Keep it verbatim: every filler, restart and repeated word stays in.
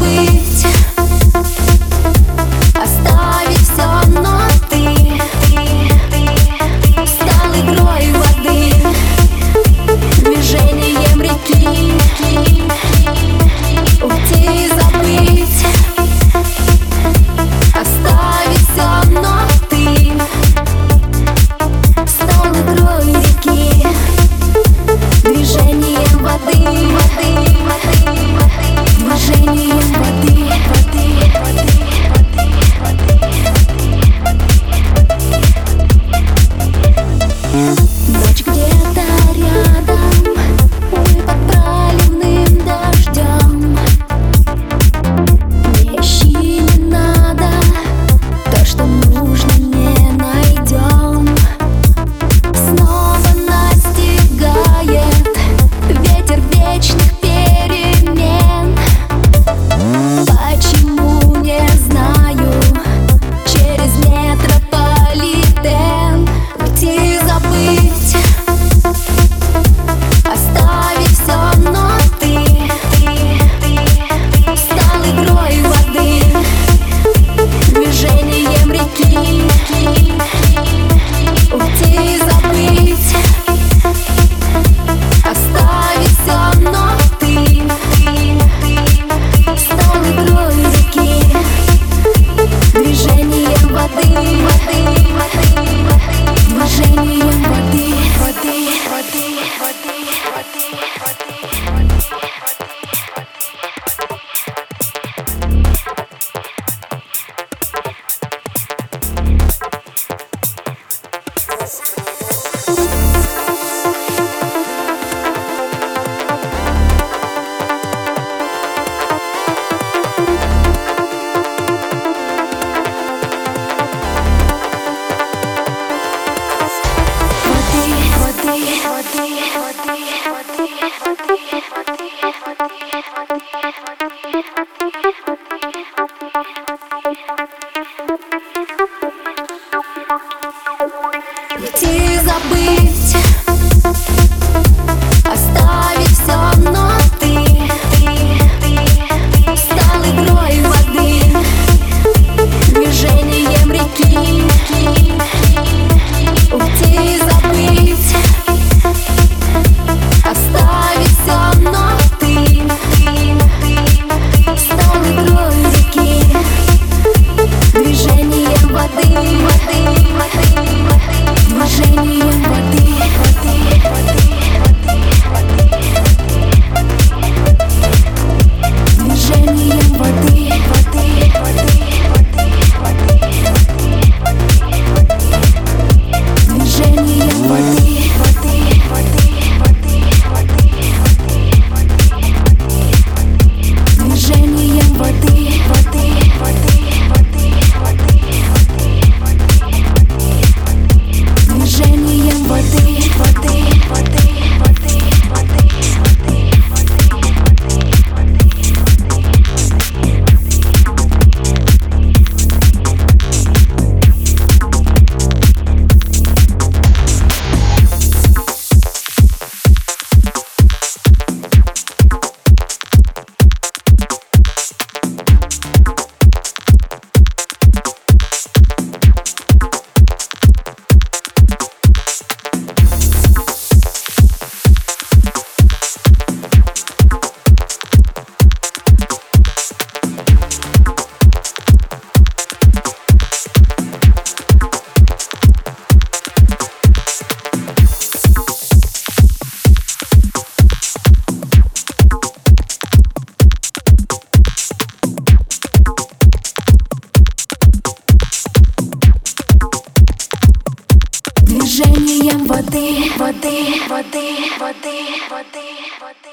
забыть, оставить все, но ты, ты стал игрой воды, движением реки. Уйти и забыть, оставить все, но ты стал игрой реки, движением воды, воды, воды, движением воды, воды, воды, воды, воды. Ночь где-то рядом, мы под проливным дождем. Не ищи, не надо, то, что нужно, не найдем. Снова настигает ветер вечных перемен. Почему, не знаю, через метрополитен. Уйти и забыть, оставить все, но ты, ты, ты стал игрой воды, движением реки. Уйти и забыть, оставить все, но ты, ты стал игрой реки, движением воды, воды, воды, движением воды, воды, воды, воды, воды, воды. Уйти и забыть, оставить все, но ты, ты стал игрой воды, движением реки. Уйти и забыть, оставить все, но ты, ты стал игрой реки, движением воды, воды, воды, движением воды, воды, воды, движением воды, воды, воды, движением воды, воды, воды, движением воды, воды, воды, движением воды, воды, воды, воды, воды. Движением воды, воды, воды, воды, воды, воды.